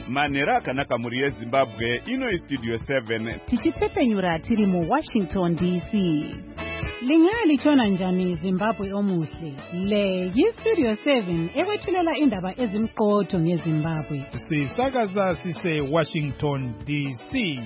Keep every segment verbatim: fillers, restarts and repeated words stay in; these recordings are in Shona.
manhero akanaka mhuri yezimbabwe. Ino istudio seven tichipfepenyura tiri muwashington D C. Lingaya lichona njani Zimbabwe omuhle? Le yistudio seven ekwethulela indaba ezimqotho ngeZimbabwe. Sisakaza sise Washington D C.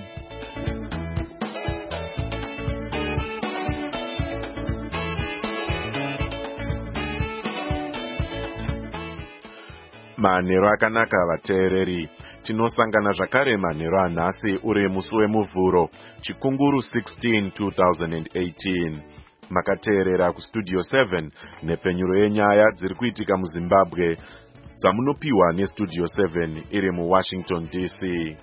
Manhero akanaka vateereri. Tinosangana zvakare manhero anhasi uri musi wemuvhuro chikunguru sixteen two thousand eighteen. Makateerera kustudio seven nepenyuro yenyaya dziri kuitika muZimbabwe dzamunopiwa nestudio seven iri muWashington D C.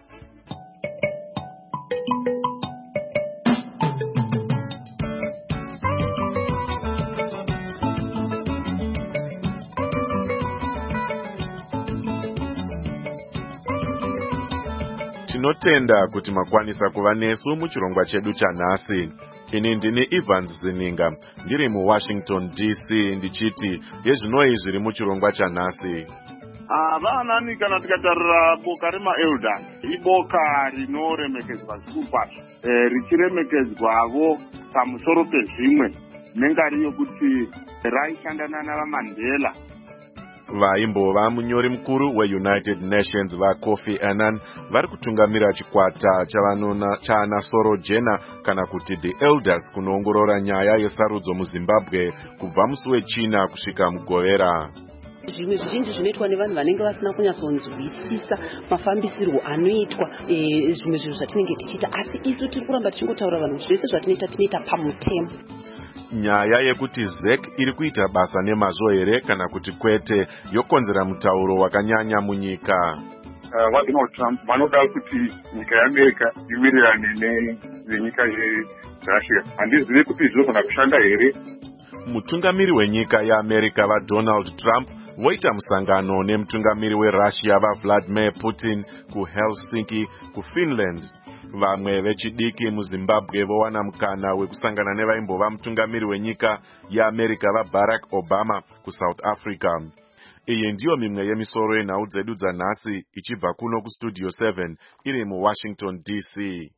Tinotenda kuti makwanisa kuva nesu muchirongwa chedu chanhasi. Ini ndini Evans Zininga, ndiri muWashington D C ndichiti yezvinoi zviri muchirongwa chanhasi. Vanani kana tikatarira boka remaelda iboka rinoremekedzwa zvikuru kwazvo, richiremekedzwavo pamusoro pezvimwe nengari yokuti raishandana navaMandela. Vaimbova munyori mukuru weUnited Nations vaKofi Annan vari kutungamira chikwata chavanona chaana Soro Jena kana kuti The Elders kunoongorora nyaya yesarudzo muZimbabwe kubva musi wechina kusvika mugovera. Zvimwe zvizhinji zvinoitwa nevanhu vanenge vasina kunyatsonzwisisa mafambisirwo anoitwa zvimwe zvinhu zvatinenge tichiita, asi isu tiri kuramba tichingotaura vanhu zvese zvatinoita tinoita pamutemo. Nyaya yekuti Z E C iri kuita basa nemazvo here kana kuti kwete yokonzera mutauro wakanyanya munyika. VaDonald Trump vanoda kuti nyika yeAmerica iwirirane nenyika yeRussia. Handizivi kuti zvinogona kushanda here. Mutungamiri wenyika yeAmerica vaDonald Trump voita musangano nemutungamiri weRussia vaVladimir Putin kuHelsinki kuFinland. Vamwe vechidiki muZimbabwe vowana mukana wekusangana nevaimbova mutungamiri wenyika yeAmerica vaBarack Obama kuSouth Africa. Iyi ndiyo mimwe yemisoro yenhau dzedu dzanhasi ichibva kuno kustudio seven iri muWashington D C.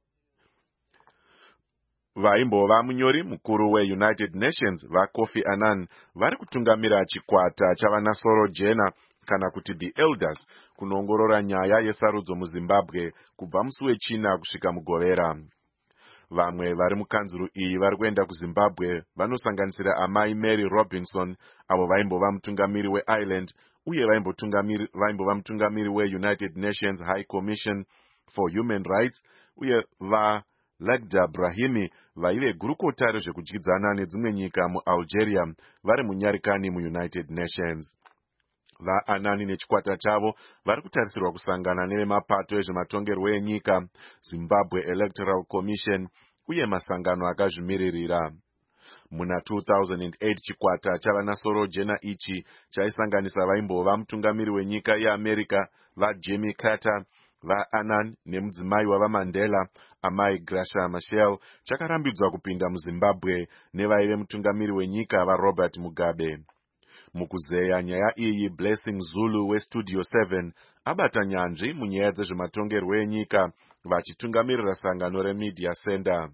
Vaimbova munyori mukuru weUnited Nations vaKofi Annan vari kutungamira chikwata chavana Soro Jena kana kuti The Elders kunoongorora nyaya yesarudzo muZimbabwe kubva musi wechina kusvika mugovera. Vamwe vari mukanzuru iyi vari kuenda kuZimbabwe vanosanganisira amai Mary Robinson avo vaimbova mutungamiri weIreland uye vaimbova mutungamiri weUnited Nations High Commission for Human Rights uye va Lagda Brahimi vaive gurukota rezvekudyidzana nedzimwe nyika muAlgeria vari munyarikani muUnited Nations. VaAnnan nechikwata chavo vari kutarisirwa kusangana nevemapato ezvematongerwo enyika, Zimbabwe Electoral Commission uye masangano akazvimiririra. Muna two thousand eight chikwata chavana Soro Jena ichi chaisanganisa vaimbova mutungamiri wenyika yeAmerica vaJimmy Carter, vaAnnan nemudzimai wavaMandela amai Graça Machel chakarambidzwa kupinda muZimbabwe nevaive mutungamiri wenyika vaRobert Mugabe. Mukuzeya nyaya iyi Blessing Zulu westudio seven abata nyanzvi munyaya dzezvematongerwo enyika vachitungamirira sangano reMedia Center.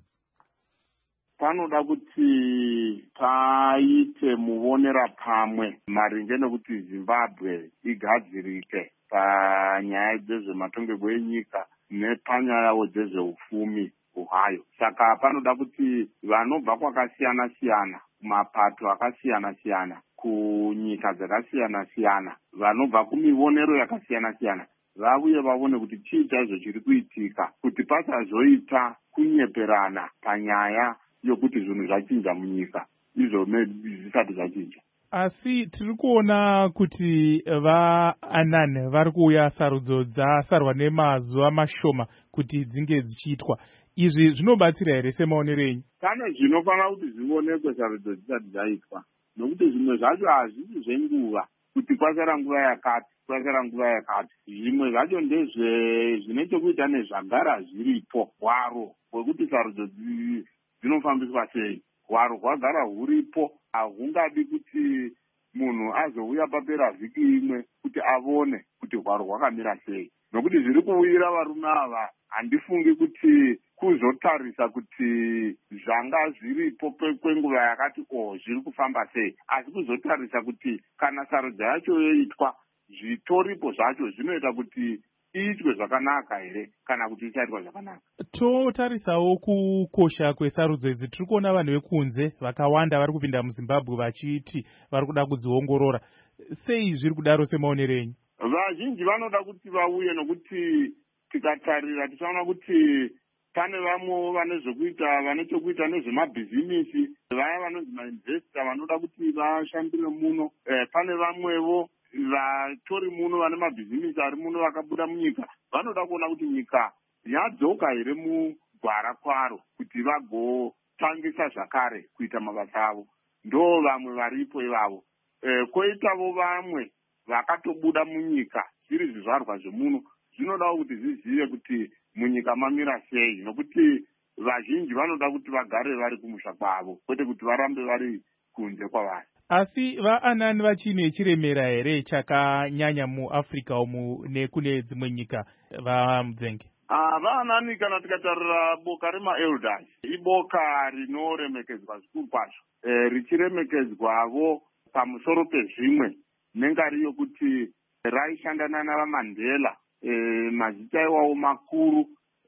Panoda kuti paite muonera pamwe maringe nekuti Zimbabwe igadzirike panyaya dzezvematongerwo enyika nepanyayawo dzezveupfumi hwayo. Saka panoda kuti vanobva kwakasiyana siyana kumapato akasiyana siyana kunyika dzakasiyana siyana vanobva kumionero yakasiyana siyana vauye vaone kuti chii chaizvo chiri kuitika kuti pasazoita kunyeperana panyaya yokuti zvinhu zvachinja munyika izvo zvisati zvachinja. Asi tiri kuona kuti vaAnnan vari kuuya sarudzo dzasarwa nemazuva mashoma kuti dzinge dzichiitwa. Izvi zvinobatsira here semaonero enyu? Pane zvinofanira kuti zvionekwe sarudzo dzisati dzaitwa, nokuti zvimwe zvacho hazvisi zvenguva kuti kwasara nguva yakati kwasara nguva yakati. Zvimwe zvacho ndezve zvine chekuita nezvagara zviripo, hwaro hwekuti sarudzo dzinofambiswa sei. Hwaro hwagara huripo, hahungadi kuti munhu azouya papera vhiki imwe kuti avone kuti hwaro hwakamira sei. nokuti zviri kuwira varume ava handifungi kuti kuzotarisa kuti zvanga zviripo kwenguva yakati o zviri kufamba sei, asi kuzotarisa kuti kana sarudzo yacho yoitwa zvitoripo zvacho zvinoita kuti iitwe zvakanaka here kana kuti isaitwa zvakanaka. Totarisawo kukosha kwesarudzo idzi. Tiri kuona vanhu vekunze vakawanda vari kupinda muZimbabwe vachiti vari kuda kudziongorora. Sei zviri kudaro semaonero enyu? Vazhinji vanoda kuti vauye, nokuti tikatarira tichaona kuti pane vamwe vane zvokuita vane chokuita nezvemabhizimisi, vaya vanonzi mainvesta vanoda kuti vashandire muno. Eh, pane vamwevo vatori muno vane mabhizimisi ari muno vakabuda munyika, vanoda kuona kuti nyika yadzoka here mugwara kwaro kuti vagotangisa zvakare kuita mabasa avo. Ndo vamwe varipo ivavo. E, koitavo vamwe vakatobuda munyika zviri zvizvarwa zvemuno, zvinodawo kuti zvizive kuti munyika mamira sei, nokuti vazhinji vanoda kuti vagare vari kumusha kwavo kwete kuti varambe vari kunze kwavari. Asi vaAnani vachine chiremera here chakanyanya muAfrica umu nekune dzimwe nyika vaMudzenge? Ah, vaAnani kana tikatarira boka remaelders iboka rinoremekedzwa zvikuru kwazvo, e, richiremekedzwavo pamusoro pezvimwe nengariyo kuti raishandana navaMandela. E, mazita iwawo makuru,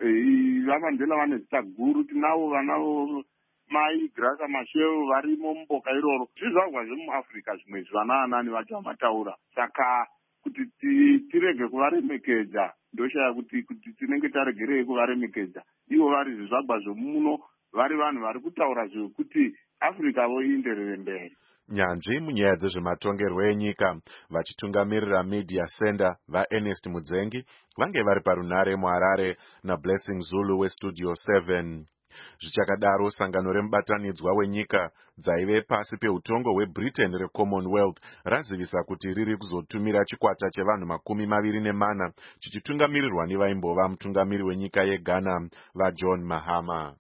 e, vaMandela vane zita guru, tinavo vanavo mai Graca Machel varimo muboka iroro. Zvizvarwa zvemuAfrica zvimwe zvanaanani vacho vamataura. Saka kuti tirege kuvaremekedza ndoshaya kuti kuti tinenge taregerei kuvaremekedza. Ivo vari zvizvarwa zvemuno, vari vanhu vari kutaura zvekuti Africa voienderere mberi. Nyanzvi munyaya dzezvematongerwo enyika vachitungamirira Media Center vaErnest Mudzengi vange vari parunare muHarare naBlessing Zulu weStudio seven. Zvichakadaro, sangano remubatanidzwa wenyika dzaive pasi peutongo hweBritain reCommonwealth razivisa kuti riri kuzotumira chikwata chevanhu makumi maviri nemana chichitungamirirwa nevaimbova mutungamiri wenyika yeGhana vaJohn Mahama.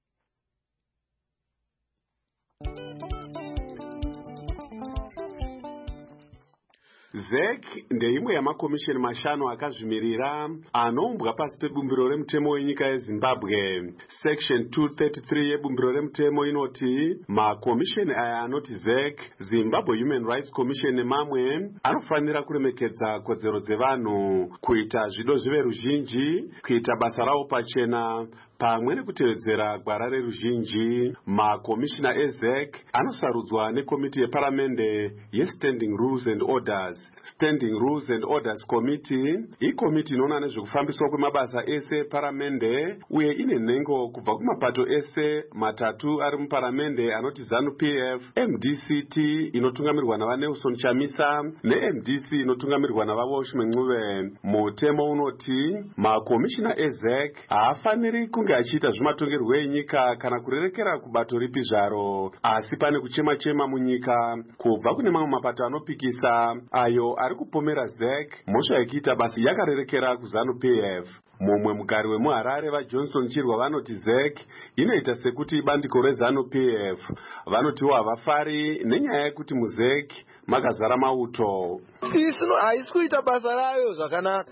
Z E C ndeimwe yamakomisheni mashanu akazvimirira anoumbwa pasi pebumbiro remutemo wenyika yeZimbabwe. Section two thirty-three yebumbiro remutemo inoti makomisheni aya anoti Z E C, Zimbabwe Human Rights Commission nemamwe anofanira kuremekedza kodzero dzevanhu, kuita zvido zvive ruzhinji, kuita basa rawo pachena pamwe nekutevedzera gwara reruzhinji. Makomishina eZ E C anosarudzwa nekomiti yeparamende yeStanding Rules and Orders. Standing Rules and Orders Committee ikomiti inoona nezvekufambiswa kwemabasa ese eparamende uye ine nhengo kubva kumapato ese matatu ari muparamende anoti ZANU-P F, M D C T inotungamirirwa navaNelson Chamisa neM D C inotungamirirwa navaWalsh Mencube. Mutemo unoti makomishina eZ E C haafaniri kunge achiita zvematongerwo enyika kana kurerekera kubato ripi zvaro, asi pane kuchema-chema munyika kubva kune mamwe mapato anopikisa ayo ari kupomera Z E C mhosva yekuita basa yakarerekera kuZANU-P F. Mumwe mugari wemuHarare vaJohnson Chirwa vanoti Z E C inoita sekuti bandiko reZANU-P F. Vanotiwo havafari nenyaya yekuti muZ E C makazara mauto. Isino haisi kuita basa rayo zvakanaka.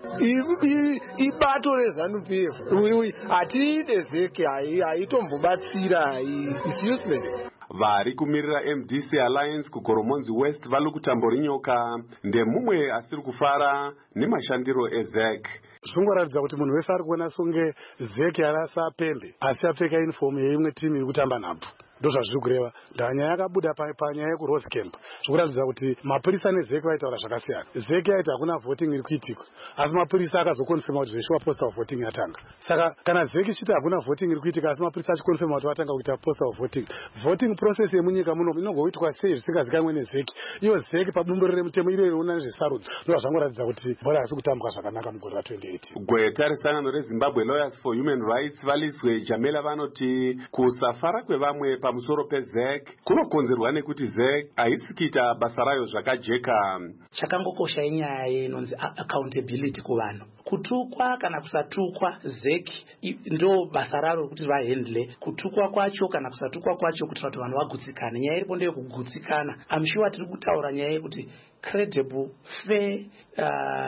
Ibato reZANU-P F. Hatiite Z E C haitombobatsira, it's useless. Vari kumirira M D C Alliance kuGoromonzi West vari kutambura nyoka ndemumwe asiri kufara nemashandiro eZ E C. Zvinoratidza kuti munhu wese ari kuona songe Z E C yarasa pembe asi apfeka uniform yeimwe timu iri kutamba nhabvu. Ndozvazviri kureva. Ndanya yakabuda panyaya yekurose camp. Zvinoratidza kuti mapurisa neZ E C vaitaura zvakasiyana. Z E C yaiti hakuna voting iri kuitika, asi mapurisa akazokonfirma kuti zveshuwa postal voting yatanga. Saka kana Z E C ichiti hakuna voting iri kuitika asi mapurisa achikonfirma kuti vatanga kuita postal voting, voting process yemunyika muno inongoitwa sei zvisingazikanwe neZ E C. Iyo Z E C pabumbiro remutemo iro inoona nezvesarudzo ndizvo zvangoratidza kuti bhora hasi kutambwa zvakanaka mugore ra-twenty eighteen. Gweta resangano reZimbabwe Lawyers for Human Rights valizwe Jamela vanoti kusafara kwevamwe pamusoro peZ E C kunokonzerwa nekuti Z E C haisi kuita basa rayo zvakajeka. Chakangokosha inyaya inonzi accountability kuvanhu. Kutukwa kana kusatukwa Z E C ndo basa raro kuti vahendle. Kutukwa kwacho kana kusatukwa kwacho kuti vanhu vanhu vagutsikane. Nyaya iripo ndeyo kugutsikana. I'm sure tiri kutaura nyaya yekuti credible, fair, uh,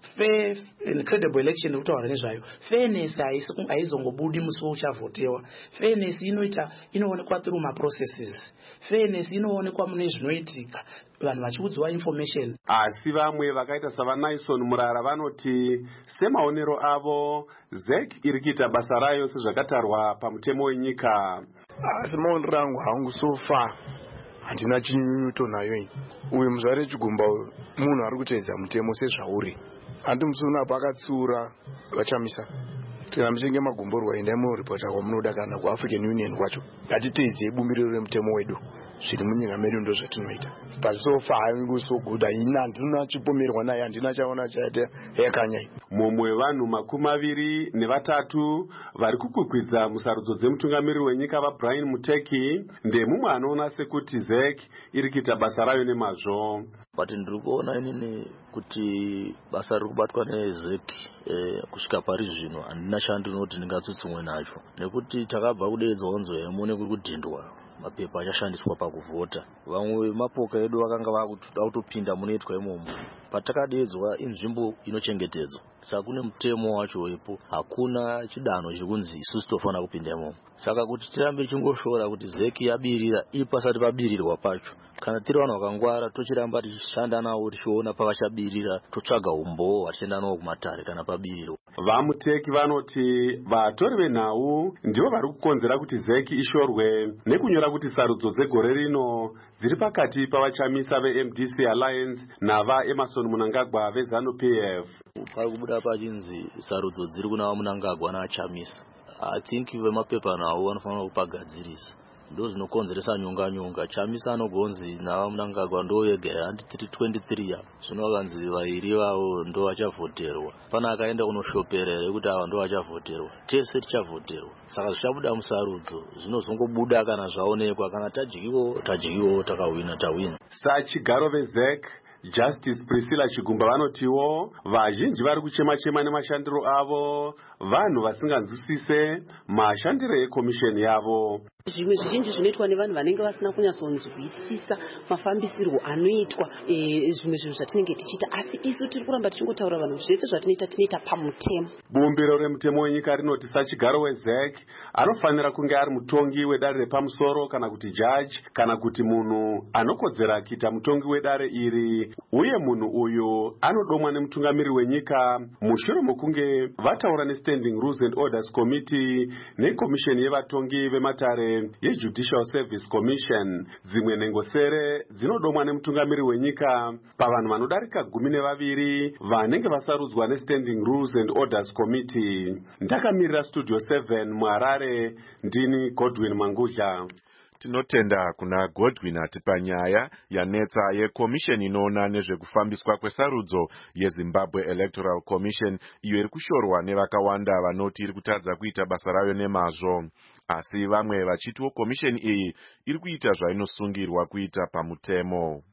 fair and credible election kutaura nezvayo. Fairness haizongobudi musi uchavhotewa. Fairness inoita inoonekwa through maprocesses. Fairness inoonekwa mune zvinoitika vanhu vachiudzwa information. Asi vamwe vakaita savanayison Murara vanoti semaonero avo Z E C iri kuita basa rayo sezvakatarwa pamutemo wenyika. Asi maonero angu hangu so far handina chinyunyuto nayo ini. Uyu muzvare chigumba munhu ari kuteedza mutemo sezvauri. Handi musuna pakatsura vachamisa. Kana muchenge magomborwa endai munoripota kwamunoda kana kuAfrican Union kwacho. Ngatiteedze bumbiro remutemo wedu. Zviri munyika medu ndo zvatinoita. But so far hangu so good ina handina chipomerwa naye handina chaona chaite yakanyai. Mumwe vanhu makumi maviri nevatatu vari kukwikwiza musarudzo dzemutungamiriri wenyika vaBrian Muteki ndemumwe anoona sekuti Z E C iri kuita basa rayo nemazvo. But ndiri kuona inini kuti basa riri kubatwa neZ E C eh, kusvika pari zvino handina chandinoti ndingatsutsumwe nacho nekuti takabva kudeedzwa onzo yemune kuri kudhindwa mapepa achashandiswa pakuvhota. Vamwe mapoka edu vakanga vakuda kutopinda munoitwa imomo. Patakadeedzwa inzvimbo inochengetedzwa. Saka kune mutemo wacho wepo hakuna chidanho chikunzi isusu tofanira kupinda imomo. Saka kuti tirambe chingoshora kuti Z E C yabirira ipasati pabirirwa pacho. Kana tiri vanhu vakangwara tochiramba tichishanda nawo tichiona pavachabirira totsvaga umbo vachienda nawo kumatare kana pabirirwa. VaMuteki vanoti vatori venhau ndivo vari kukonzera kuti Z E C ishorwe nekunyora kuti sarudzo dzegore rino dziri pakati pavachamisa veM D C Alliance navaEmmerson Mnangagwa veZANU P F. Pari kubuda pachinzi sarudzo dziri kuna Mnangagwa naachamisa. I think vemapepa nawo vanofanira kupagadzirisa. Ndo zvinokonzeresa nyonga nyonga. Chamisa anogonzi navaMnangagwa ndo yega handi twenty-three ya. Zvino vakanzi vairi vavo ndo vachavhoterwa. Pana akaenda kunoshoperera kuti ava ndo vachavhoterwa. Tese tichavhoterwa. Saka zvichabuda musarudzo zvinozongobuda kana zvaonekwa kana tadyiwo tadyiwo takawina tawina. Sachigaro veZ E C Justice Priscilla Chigumba vanotiwo vazhinji vari kuchema chema nemashandiro avo vanhu vasinganzwisise mashandiro ekomisheni yavo. Zvimwe zvizhinji zvinoitwa nevanhu vanenge vasina kunyatsonzwisisa mafambisirwo anoitwa zvimwe zvinhu zvatinenge tichiita asi isu tiri kuramba tichingotaura vanhu zvese zvatinoita tinoita pamutemo. Bumbiro remutemo wenyika rinoti sachigaro weZ E C anofanira kunge ari mutongi wedare repamusoro kana kuti jaji kana kuti munhu anokodzera kuita mutongi wedare iri uye munhu uyu anodomwa nemutungamiriri wenyika mushure mokunge vataura neStanding Rules and Orders Committee nekomisheni yevatongi vematare yeJudicial Service Commission. Dzimwe nengosere dzinodomwa nemutungamiriri wenyika pavanhu vanodarika gumi nevaviri vanenge vasarudzwa neStanding Rules and Orders Committee. Ndakamirira Studio seven muHarare ndini Godwin Mangudla. Tinotenda kuna Godwin ati panyaya yanetsa yekomisheni inoona nezvekufambiswa kwesarudzo yeZimbabwe Electoral Commission iyo iri kushorwa nevakawanda vanoti iri kutadza kuita basa rayo nemazvo. Asi vamwe vachitiwo komisheni iyi iri kuita zvainosungirwa kuita pamutemo.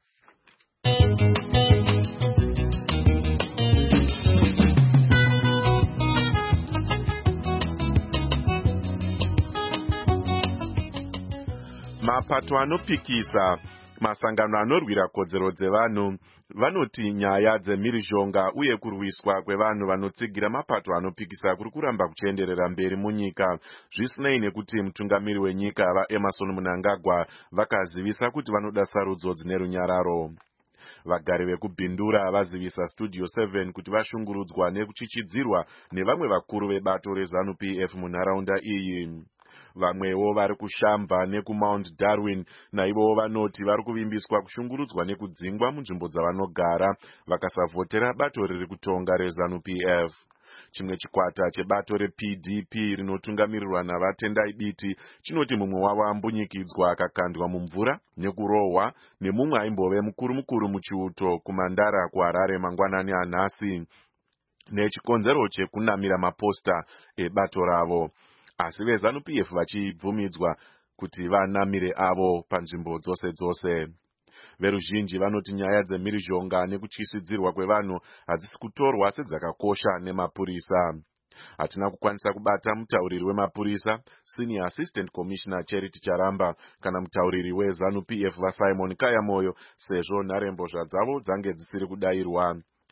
Mapato anopikisa masangano anorwira kodzero dzevanhu vanoti nyaya dzemhirizhonga uye kurwiswa kwevanhu vanotsigira mapato anopikisa kuri kuramba kuchienderera mberi munyika zvisinei nekuti mutungamiri wenyika vaEmmerson Mnangagwa vakazivisa kuti vanoda sarudzo dzine runyararo. Vagari vekubhindura vazivisa Studio seven kuti vashungurudzwa nekuchichidzirwa nevamwe vakuru vebato reZANU P F munharaunda iyi. Vamwewo vari kushamba nekuMount Darwin naivowo vanoti vari kuvimbiswa kushungurudzwa nekudzingwa munzvimbo dzavanogara vakasavhotera bato riri kutonga reZANU P F. Chimwe chikwata chebato reP D P rinotungamirirwa navatendai biti chinoti mumwe wavo ambunyikidzwa akakandwa mumvura nekurohwa nemumwe aimbove mukuru mukuru muchiuto kuMandara kuHarare mangwanani anhasi nechikonzero chekunamira maposta ebato ravo. Asi veZANU P F vachibvumidzwa kuti vanamire avo panzvimbo dzose dzose. Veruzhinji vanoti nyaya dzemhirizhonga nekutyisidzirwa kwevanhu hadzisi kutorwa sedzakakosha nemapurisa. Hatina kukwanisa kubata mutauriri wemapurisa Senior Assistant Commissioner Charity Charamba kana mutauriri weZANU P F vaSimon Kayamoyo sezvo nharembozha dzavo dzange dzisiri kudairwa.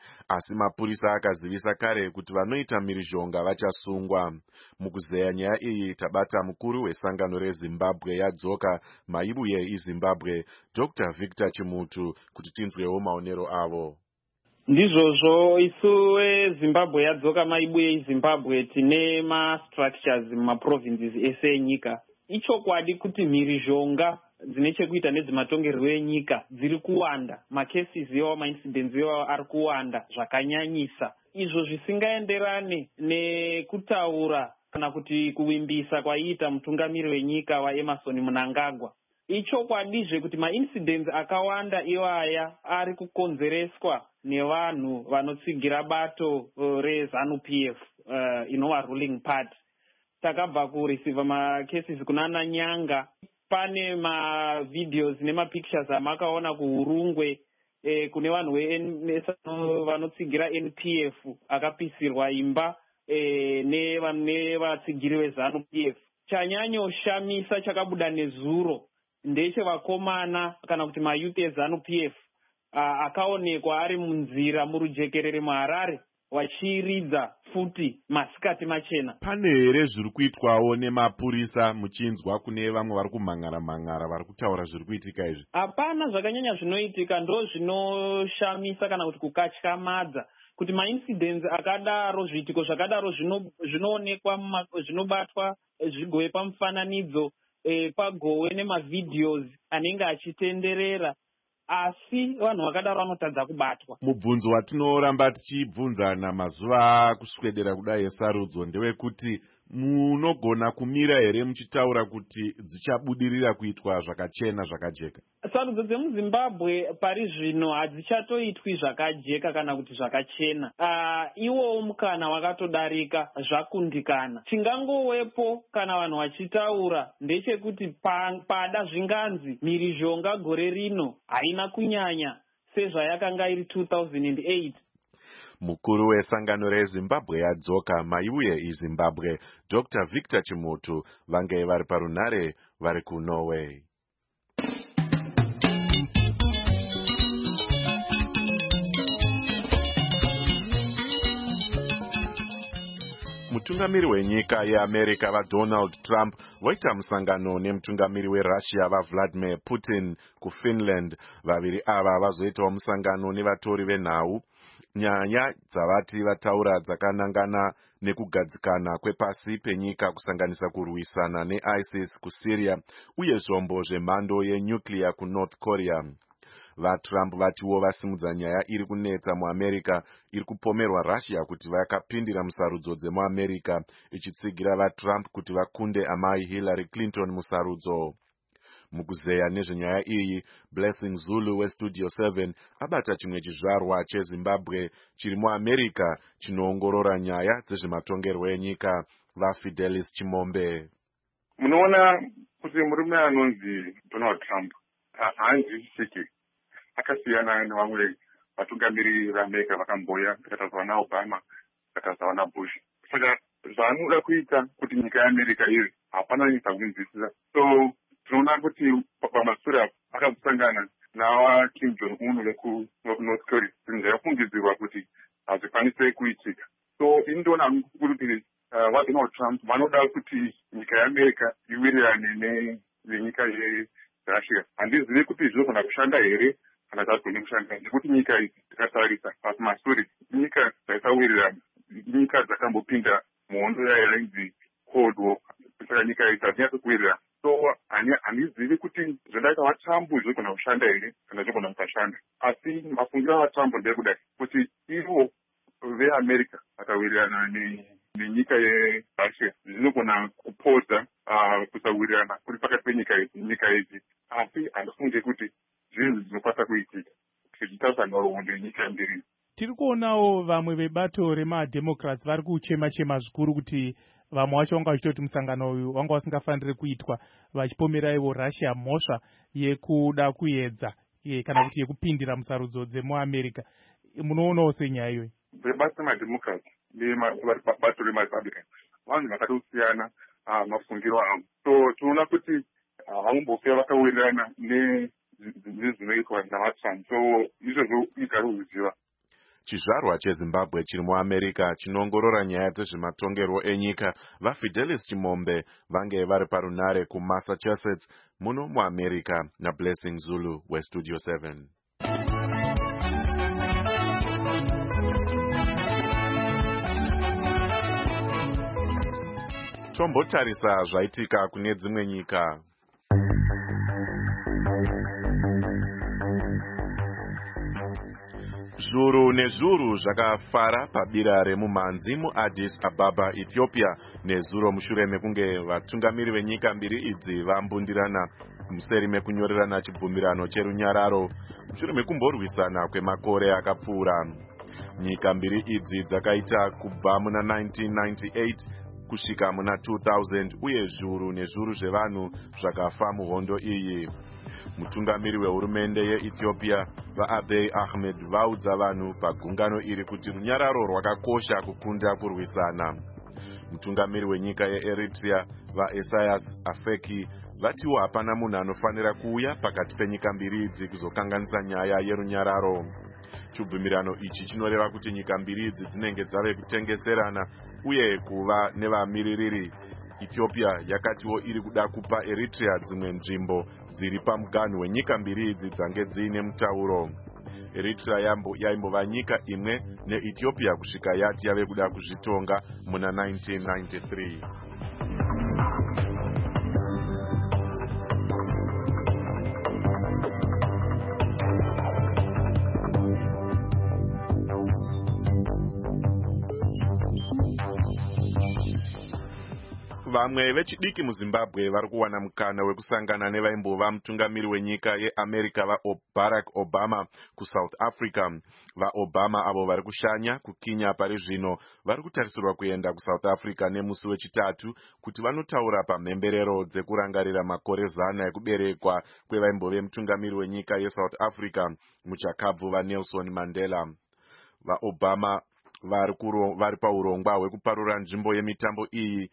asi mapurisa akazivisa kare kuti vanoita mhirizhonga vachasungwa. Mukuzeya nyaya iyi tabata mukuru wesangano reZimbabwe yadzoka maibuye iZimbabwe Doctor Victor Chimutu kuti tinzwewo maonero avo. Ndizvozvo isu weZimbabwe yadzoka maibuye iZimbabwe tine ma-structures mumaprovinces ese enyika. Ichokwadi kuti mhirizhonga dzine chekuita nedzematongerwo enyika dziri kuwanda, macases iwawo maincidents iwawo ari kuwanda zvakanyanyisa, izvo zvisingaenderane nekutaura kana kuti kuvimbisa kwaiita mutungamiri wenyika waEmerson Mnangagwa. Ichokwadizve kuti maincidents akawanda iwaya ari kukonzereswa nevanhu vanotsigira bato uh, reZANU P F uh, inova ruling party. Takabva kureceiva macases kunana Nyanga. Pane mavideos nemapictures amakaona kuhurungwe eh, kune vanhu vanotsigira N P F akapisirwa imba eh, nevatsigiri veZANU P F. Chanyanyoshamisa chakabuda nezuro ndechevakomana kana kuti mayuth eZANU P F uh, akaonekwa ari munzira murujekerere muHarare wachiridza futi masikati machena. Pane here zviri kuitwawo nemapurisa muchinzwa kune vamwe vari kumhangara mhangara vari kutaura zviri kuitika izvi? Hapana zvakanyanya zvinoitika, ndo zvinoshamisa kana kuti kukatyamadza kuti maincidents akadaro, zviitiko zvakadaro zvinoonekwa zvinobatwa zvigowe pamufananidzo eh, pagowe nemavideos anenge achitenderera, asi vanhu vakadaro vanotadza kubatwa. Mubvunzo watinoramba tichibvunzana mazuva kuswedera kudai esarudzo ndewekuti munogona kumira here muchitaura kuti dzichabudirira kuitwa zvakachena zvakajeka? Sarudzo dzemuZimbabwe pari zvino hadzichatoitwi zvakajeka kana kuti zvakachena. Uh, iwowo mukana wakatodarika, zvakundikana. Chingangowepo kana vanhu vachitaura ndechekuti pa, pada zvinganzi mhirizhonga gore rino haina kunyanya sezvayakanga iri two thousand eight. Mukuru wesangano reZimbabwe yadzoka maibuye iZimbabwe Doctor Victor Chimutu vange vari parunare vari kuNorway. Mutungamiri wenyika yeAmerica vaDonald Trump voita musangano nemutungamiri weRussia vaVladimir Putin kuFinland. Vaviri ava vazoitawo musangano nevatori venhau. Nyaya dzavati vataura dzakanangana nekugadzikana kwepasi penyika kusanganisa kurwisana neISIS kuSyria uye zvombo zvemhando yenuclear kuNorth Korea. VaTrump vatiwo vasimudza nyaya iri kunetsa muAmerica iri kupomerwa Russia kuti vakapindira musarudzo dzemuAmerica ichitsigira vaTrump kuti vakunde amai Hillary Clinton musarudzo. Mukuzeya nezvenyaya iyi, Blessing Zulu weStudio seven abata chimwe chizvarwa cheZimbabwe chiri muAmerica chinoongorora nyaya dzezvematongerwo enyika, vaFidelis Chimombe. Munoona kuti murume anonzi Donald Trump haanzwisisiki. Akasiyana nevamwe vatungamiri veAmerica vakamboya, vakataurwa naObama, vakataurwa naBush. Saka zvaanoda kuita kuti nyika yeAmerica iri hapana nyika kunzwisisa. So tinoona kuti pamasura akazosangana navaKim Jong-un vekuNorth Korea, zvakafungidzirwa kuti hazvikwanise kuitika. So indoona kuti vaDonald Trump vanoda kuti nyika yeAmerica iwirirane nenyika yeRussia. Handizivi kuti zvinogona kushanda here kana zvagone kushanda, nekuti nyika idzi tikatarisa pamasure nyika dzaisawirirana, nyika dzakambopinda muhondo yainzi Cold War. Saka nyika idzi hadzinyatsokuwirirana. So handizivi kuti zvodaita vaTrump zvinogona kushanda here kana zvinogona kusashanda. Asi mafungiro avaTrump ndekudai kuti ivo veAmerica vakawirirana nenyika yeRussia zvinogona kupodza kusawirirana kuri pakati penyika idzi. Asi handifunge kuti zvinhu zvinokwanisa kuitika tichitaura nenyika mbiri. Tiri kuonawo vamwe vebato remademocrats vari kuchema chema zvikuru kuti vamwe vacho vanga vachitoti musangano uyu wanga usingafaniri kuitwa, vachipomera ivo Russia mhosva yekuda kuedza kana kuti yekupindira musarudzo dzemuAmerica. Munoonawo senyaya iyoyi? Vebato remademocrats nebato reMarepublican vanhu vakatosiyana mafungiro avo. So tinoona kuti havambofira vakawirirana nezvinoitwa navaTrump. So izvozvo igare kuziva. chizvarwa chezimbabwe chiri muamerica chinoongorora nyaya dzezvematongerwo enyika vafidelis chimombe vange vari parunare kumassachusetts muno muamerica nablessing Zulu westudio seven. Tombotarisa zvaitika kune dzimwe nyika. Zhuru nezhuru zvakafara pabira remumhanzi muAddis Ababa, Ethiopia nezuro mushure mekunge vatungamiri venyika mbiri idzi vambundirana museri mekunyorerana chibvumirano cherunyararo mushure mekumborwisana kwemakore akapfuura. Nyika mbiri idzi dzakaita kubva muna nineteen ninety-eight kusvika muna two thousand uye zhuru nezhuru zvevanhu zvakafa muhondo iyi. Mutungamiri wehurumende yeEthiopia vaAbiy Ahmed vaudza vanhu pagungano iri kuti runyararo rwakakosha kukunda kurwisana. Mutungamiri wenyika yeEritrea vaEsaias Afwerki vatiwo hapana munhu anofanira kuuya pakati penyika mbiri idzi kuzokanganisa nyaya yerunyararo. Chibvumirano ichi chinoreva kuti nyika mbiri idzi dzinenge dzave kutengeserana uye kuva nevamiririri. Ethiopia yakatiwo iri kuda kupa Eritrea dzimwe nzvimbo dziri pamuganhu wenyika mbiri idzi dzange dziine mutauro. Eritrea yaimbova nyika imwe neEthiopia kusvika yati yave kuda kuzvitonga muna nineteen ninety-three. Vamwe vechidiki muZimbabwe vari kuwana mukana wekusangana nevaimbova mutungamiri wenyika yeAmerica vaBarack Obama kuSouth Africa. VaObama avo vari kushanya kukinya pari zvino vari kutarisirwa kuenda kuSouth Africa nemusi wechitatu kuti vanotaura pamhemberero dzekurangarira makore zana ekuberekwa kwevaimbove mutungamiri wenyika yeSouth Africa muchakabvu vaNelson Mandela. VaObama vari vari paurongwa hwekuparura nzvimbo yemitambo iyi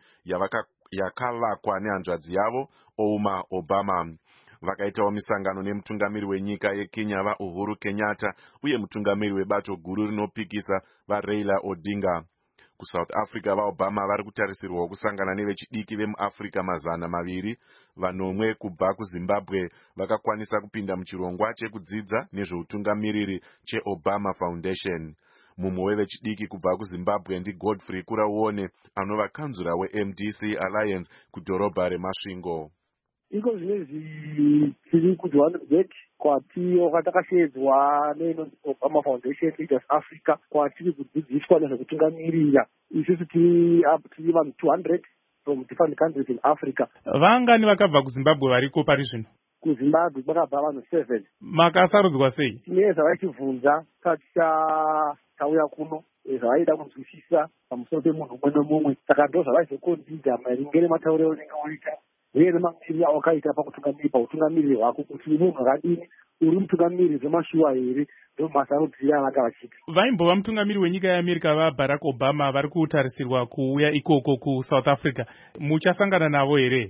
yakavakwa nehanzvadzi yavo Ouma Obama. Vakaitawo misangano nemutungamiri wenyika yeKenya vaUhuru Kenyatta uye mutungamiri webato guru rinopikisa vaRaila Odinga. KuSouth Africa vaObama vari kutarisirwawo kusangana nevechidiki vemuAfrica mazana maviri. Vanomwe kubva kuZimbabwe vakakwanisa kupinda muchirongwa chekudzidza nezveutungamiriri cheObama Foundation. Mumwe wevechidiki kubva kuZimbabwe ndiGodfrey Kurauone anova kanzura weM D C Alliance kudhorobha reMasvingo. Iko zvinezvi tiri kuJohannesburg kwatiyo kwatakashedzwa neObama Foundation Leaders Africa kwatiri kudzidziswa nezvekutungamirira. Isusu tiri vanhu two hundred from different countries in Africa. Vangani vakabva kuZimbabwe variko pari zvino? KuZimbabwe kwakabva vanhu seven. Makasarudzwa sei? Tine zvavachibvunza taticha tauya kuno zvavaida kunzwisisa pamusoro pemunhu umwe nomumwe, saka ndo zvavazokondida maringe nematauriro anenge oita uye nemamiriro awakaita pakutungamiri pautungamiriri hwako kuti munhu akadini, uri mutungamiri zvemashuwa here, ndo masarudziro avanga vachiita. Vaimbova mutungamiri wenyika yeAmerica vaBarack Obama vari kutarisirwa kuuya ikoko kuSouth Africa, muchasangana navo here?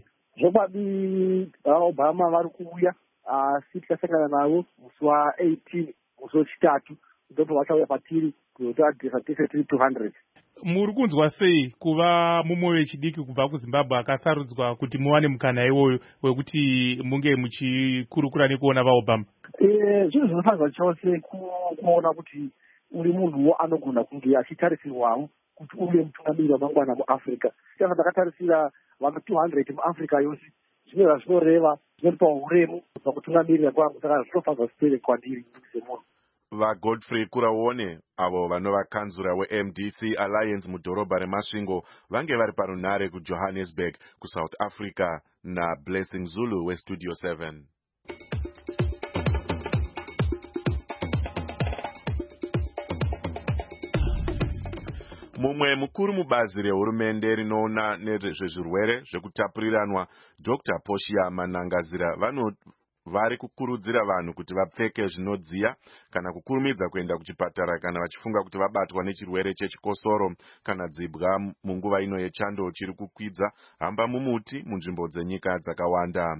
Zvokwadi vaObama vari kuuya asi tichasangana navo musi wa-eighteen musi wechitatu ndipo vachauya patiri kuzotaadhisa tese tiri two hundred. Muri kunzwa sei kuva mumwe wechidiki kubva kuZimbabwe akasarudzwa kuti muwane mukana iwoyo wekuti munge muchikurukura nekuona vaObama? Eh, zvinhu zvinofadza chose kuona kuti uri munhuwo anogona kunge achitarisirwawo kuti uve mutungamiri wamangwana muAfrica. Saka takatarisira vanhu two hundred muAfrica yose, zvino zvinoreva zvinopa uremu pakutungamirira kwangu, saka zvinofadza zvipere kwandiri semunhu. VaGodfrey Kurauone avo vanova kanzura weM D C Alliance mudhorobha reMasvingo vange vari parunare kuJohannesburg kuSouth Africa naBlessing Zulu weStudio seven. Mumwe mukuru mubazi rehurumende rinoona nezvezvirwere zvekutapuriranwa Doctor Portia Manangazira vano vari kukurudzira vanhu kuti vapfeke zvinodziya kana kukurumidza kuenda kuchipatara kana vachifunga kuti vabatwa nechirwere chechikosoro kana dzibwa munguva ino yechando chiri kukwidza hamba mumuti munzvimbo dzenyika dzakawanda.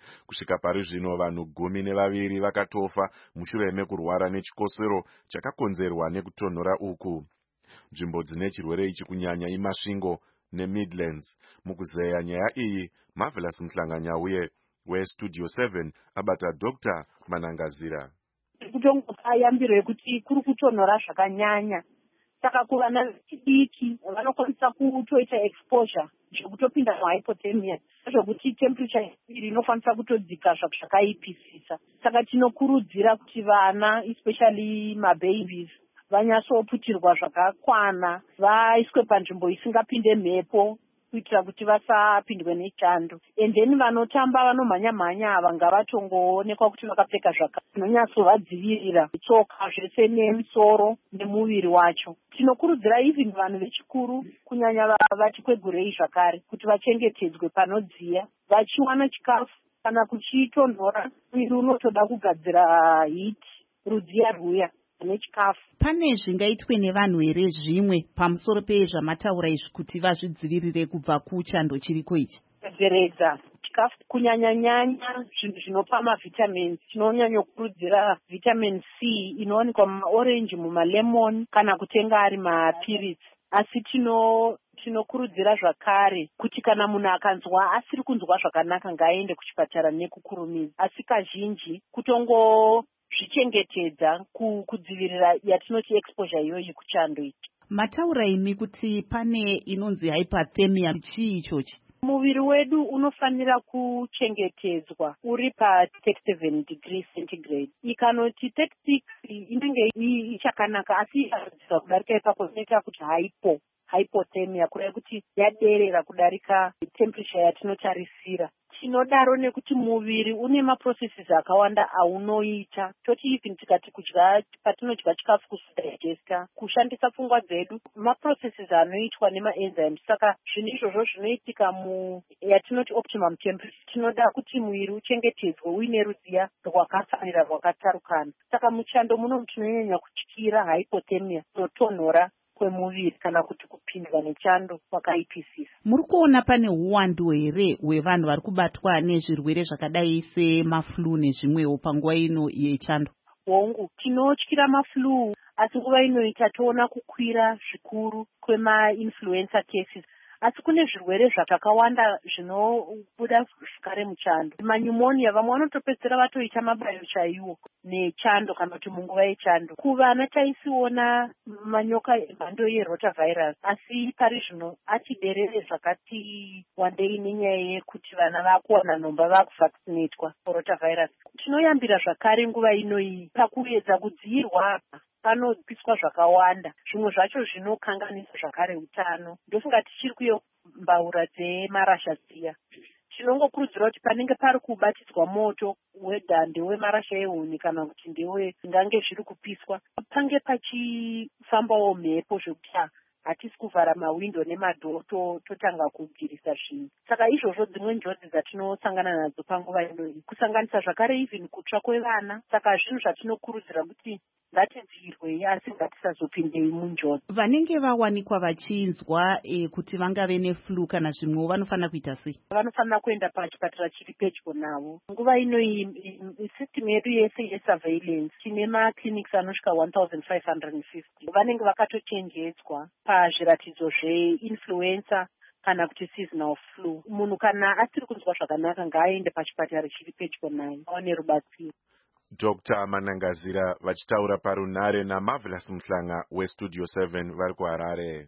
Kusvika pari zvino vanhu gumi nevaviri vakatofa mushure mekurwara nechikosoro chakakonzerwa nekutonhora uku. Nzvimbo dzine chirwere ichi kunyanya imasvingo neMidlands. Mukuzeya nyaya iyi, Marvelous Mhlanganyauye weStudio seven abata Doctor Manangazira. Kutongopayambiro yekuti kuri kutonhora zvakanyanya. Saka kuvana vechidiki vanokwanisa kutoita exposure zvekutopinda muhypothermia zvekuti temperature iri inokwanisa kutodzika zvakaipisisa. Saka tinokurudzira kuti vana especially mababies vanyatsoputirwa zvakakwana, vaiswe panzvimbo isingapinde mhepo kuitira kuti vasapindwe nechando. And then vanotamba vanomhanya-mhanya ava ngavatongoonekwa kuti vakapfeka zvinonyatsovadzivirira tsoka zvese nemusoro nemuviri wacho. Tinokurudzira even vanhu vechikuru kunyanya vatikwegurei zvakare kuti vachengetedzwe panodziya, vachiwana chikafu kana kuchitonhora mwiri unotoda kugadzira hiti rudziya rwuya nechikafu. Pane zvingaitwe nevanhu here zvimwe pamusoro pezvamataura izvi kuti vazvidzivirire kubva kuchando chiriko ichi? Kudzeredza chikafu kunyanya-nyanya zvinhu zvinopa mavitamins. Tinonyanya kukurudzira vitamin C inowanikwa mumaorenji, mumalemon kana kutenga ari mapiritsi. Asi tino tinokurudzira zvakare kuti kana munhu akanzwa asiri kunzwa zvakanaka ngaaende kuchipatara nekukurumidza. Asi kazhinji kutongo zvichengetedza kudzivirira yatinoti exposure iyoyi kuchando ichi. Mataura imi kuti pane inonzi hypothermia, chii ichochi? Muviri wedu unofanira kuchengetedzwa uri pa thirty-seven degrees centigrade. Ikanoti thirty-six inenge ichakanaka, asi ikazodzika kudarika ipapo inoita kuti hypo hypothermia, kureva kuti yaderera kudarika temperature yatinotarisira. Tinodaro nekuti muviri une maprocesses akawanda aunoita. Toti even tikati kudya, patinodya chikafu kudigesta, kushandisa pfungwa dzedu, maprocesses anoitwa nemaenzymes. Saka zvinhu izvozvo zvinoitika mu yatinoti optimum temperature. Tinoda kuti muviri uchengetedzwe uine rudziya rwakafanira rwakatarukana. Saka muchando muno tinonyanya kutyira hypothermia, kutonhora kwemuviri kana kuti kupindwa nechando kwakaipisisa. Muri kuona pane uwandu here hwevanhu vari kubatwa nezvirwere zvakadai semaflu nezvimwewo panguva ino yechando? Hongu, tinotyira maflu, asi nguva inoita toona kukwira zvikuru kwema-influenza cases. Asi kune zvirwere zvakawanda zvinobuda zvakare muchando. Manyumonia, vamwe vanotopedzera vatoita mabayo chaiwo nechando kana kuti munguva yechando. Kuvana taisiona manyoka emhando yerotavirus, asi pari zvino atiderere zvakati wandei nenyaya yekuti vana vakuwana nhomba vakuvaccinatwa rotavirus. Tinoyambira zvakare nguva inoyi pakuedza kudzivirwa panopiswa zvakawanda, zvimwe zvacho zvinokanganisa zvakare utano. Ndofunga tichiri kuyo mbaura dzemarasha dziya. Tinongokurudzira kuti panenge pari kubatidzwa moto, wedha ndewemarasha ehuni kana kuti ndewe ngange zviri kupiswa, pange pachifambawo mhepo zvekuti hatisi kuvhara mawindo nemadhoo totanga kugirisa zvinhu. Saka izvozvo dzimwe njodzi dzatinosangana nadzo panguva inoyi, kusanganisa zvakare even kutsva kwevana. Saka zvinhu zvatinokurudzira kuti ngatidzivirwe asi ngatisazopindei munjodzi. Vanenge vawanikwa vachinzwa e, kuti vangave neflu kana zvimwewo vanofanira kuita sei? Vanofanira kuenda pachipatara chiri pedyo navo. Nguva inoyi system yedu yese yesurveillance tine maclinics anosvika one thousand five hundred fifty. Vanenge vakatochenjedzwa pazviratidzo zveinfluenza kana kuti seasonal flu. Munhu kana asiri kunzwa zvakanaka ngaaende pachipatara chiri pedyo naye aone rubatsiro. Doctor Manangazira vachitaura parunare naMarvelous Mhlanga weStudio seven vari kuHarare.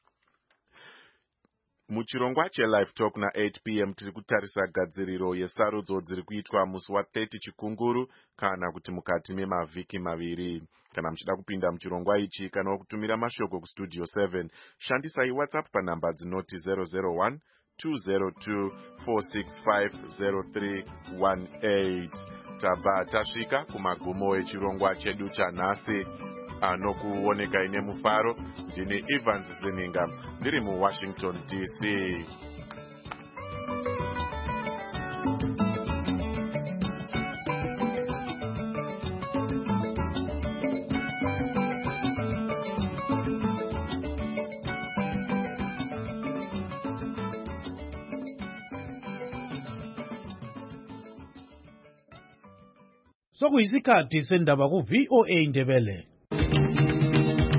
Muchirongwa cheLive Talk na eight p m tiri kutarisa gadziriro yesarudzo dziri kuitwa musi wa-thirty chikunguru kana kuti mukati memavhiki maviri. Kana muchida kupinda muchirongwa ichi kana kutumira mashoko kuStudio seven, shandisai WhatsApp panhamba dzinoti zero zero one two zero two four six five zero three one eight. Tabva tasvika kumagumo echirongwa chedu chanhasi anokuoneka ine mufaro. Ndini Evans Zininga ndiri muWashington D C. sokuyisikhathi sendaba ku-V O A Ndebele.